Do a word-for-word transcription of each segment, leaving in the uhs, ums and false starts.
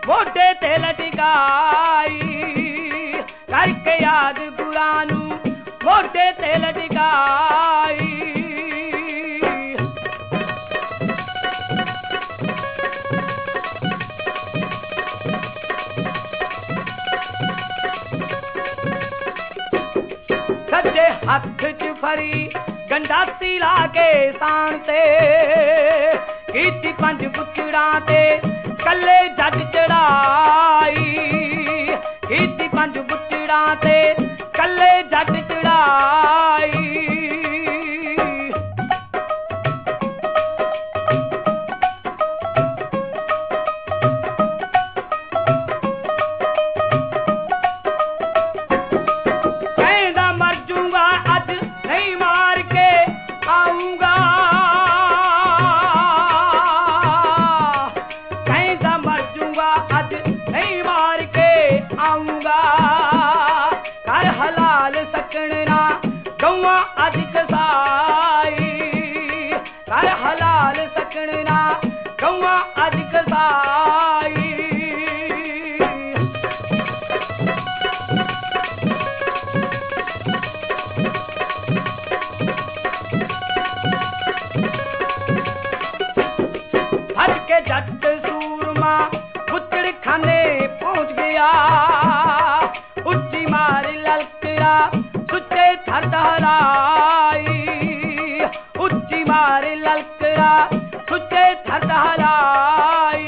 मोढे ते लटकाई करके याद गुरां नू मोढे ते लटकाई सज्जे हथ च फरी गंडासी ला के सान ते कीती पंज पुछड़ां ते कल्ले जज चढ़ाई कीती पंज पुछड़ां ते कल्ले जज चढ़ाई जट सूरमा पुतड़ खाने पहुंच गया उच्ची मार ललकरा सुचे थर दहराई उच्ची मार ललकरा सुचे थर दहराई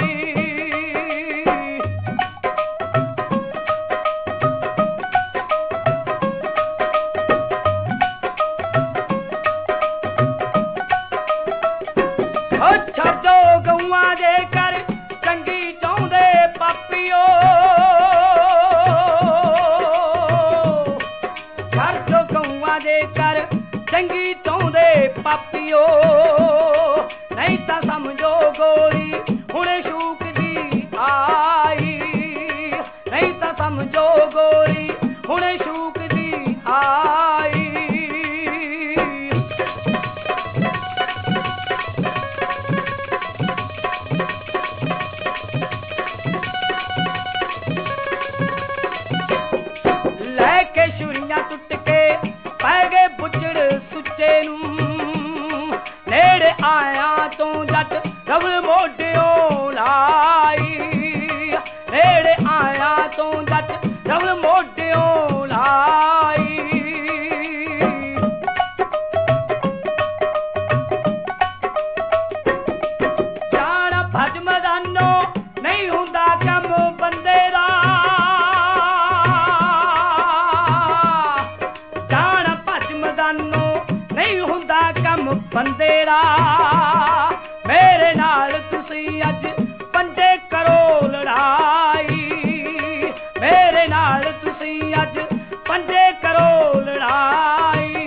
छो गौआ दे कर चंगी चाहुंदे पापियो छो गौआ दे कर चंगी चाहुंदे पापियो नहीं तां समझो गोरी हुणे शूक दी आई नहीं तां समझो गोरी हुणे शूक दी आई टुट के पै गए बुचड़ सुचे नू नेड़े आया तो जट रवल मोढियों लाई नेड़े आया तो जट रवल मोढियों लाई जाना भज मैदानो नहीं हुंदा कम बंदे दा नहीं हुंदा कम बंदेरा मेरे नाल तुसी अज पंजे करो लड़ाई मेरे नाल तुसी अज पंजे करो लड़ाई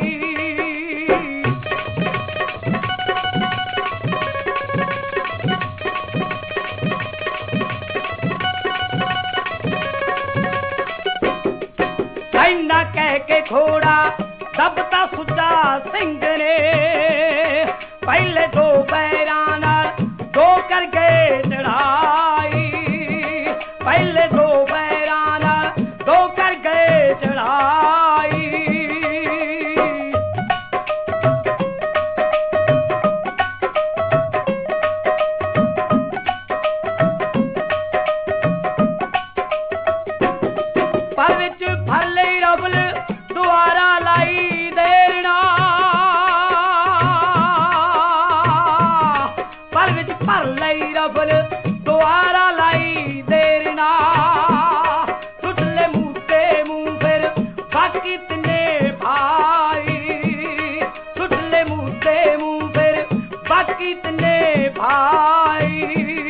इन्ना कह के घोड़ा दबता सुचा सिंह ने पहले दो पैरां नाल दो कर गए चढ़ाई पहले दो पैरां नाल दो कर गए चढ़ाई पर विच फर लई रबल दुआरा लाई देना पर विच भर लई रबल दुआरा लाई देना सुटले मूते मुंह फिर बाकी तने भाई सुटले मूते मुंह फिर बाकी तने भाई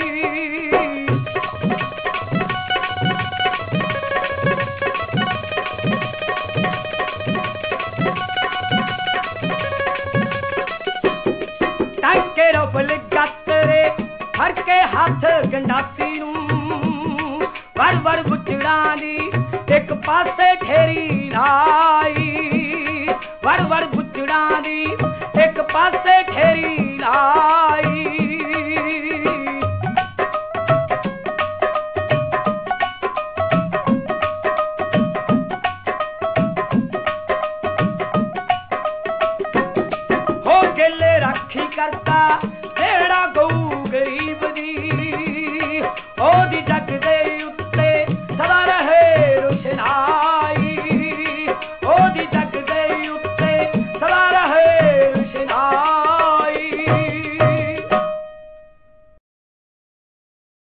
के रबल गतरे हर के हाथ गंडासी नू वर वर बुचड़ा दी एक पासे ठेरी लाई वर वर बुचड़ा दी एक पासे ठेरी लाई ਦੇ